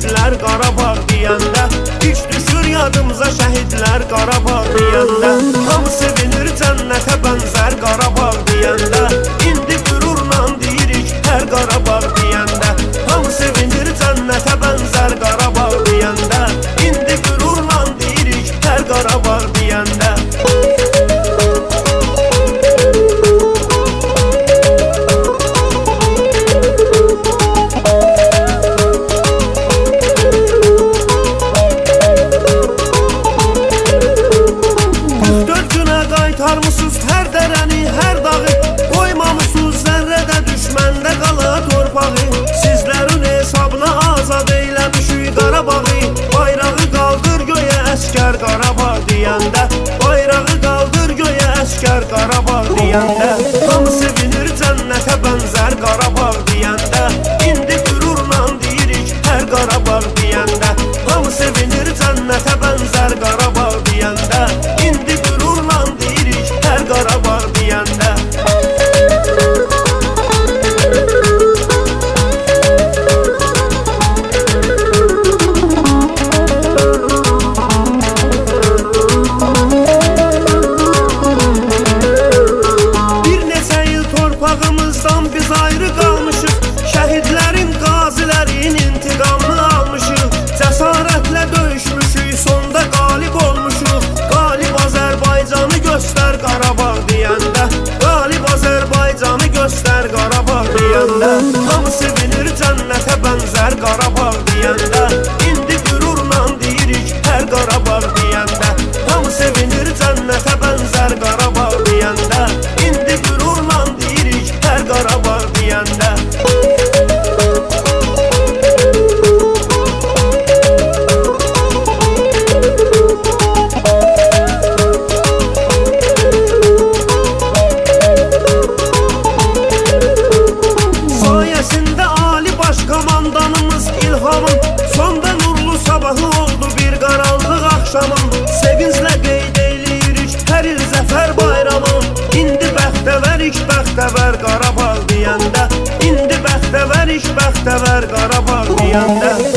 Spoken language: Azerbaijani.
şəhidlər Qarabağ deyəndə. Hiç düşür yadımıza şəhidlər Qarabağ deyəndə. Hamı sevinir cənnətə bənzər Qarabağ deyəndə. İndi qürurla deyirik hər Qarabağ deyəndə. Hamı sevinir cənnətə bənzər Qarabağ deyəndə. İndi qürurla deyirik hər Qarabağ deyəndə. Qaytarmısınız hər dərəni, hər dağı, qoymamısınız zərrədə düşməndə qala torpağı. Sizlərin hesabına azad eyləmişik Qarabağı. Bayrağı qaldır göyə əskər Qarabağ deyəndə. Bayrağı qaldır göyə əskər Qarabağ deyəndə. Hamı sevinir cənnətə bənzər Qarabağ deyəndə. İndi qürurla deyirik hər Qarabağ deyəndə. Hamı sevinir cənnətə bənzər Qarabağ deyəndə. İndi qürurla deyirik hər Qarabağ deyəndə. Bir neçə il torpağımızdan biz ayrı qalmışıq. Şəhidlərin, qazilərin intiqamını almışıq. Cəsarətlə döyüşmüşük, sonda qalib olmuşuq. Qalib Azərbaycanı göstər Qarabağ deyəndə. Qalib Azərbaycanı göstər Qarabağ deyəndə. Hamı sevinir cənnətə bənzər Qarabağ deyəndə. İndi qürurla deyirik hər Qarabağ deyəndə. Hamı sevinir cənnətə bənzər Qarabağ deyəndə. İndi qürurla deyirik hər Qarabağ deyəndə. Komandanımız İlhamın sonda nurlu sabahı oldu bir qaranlıq axşamın. Sevinclə qeyd eyləyirik hər il zəfər bayramın. İndi bəxtəvərik bəxtəvər Qarabağ deyəndə. İndi bəxtəvərik bəxtəvər Qarabağ deyəndə.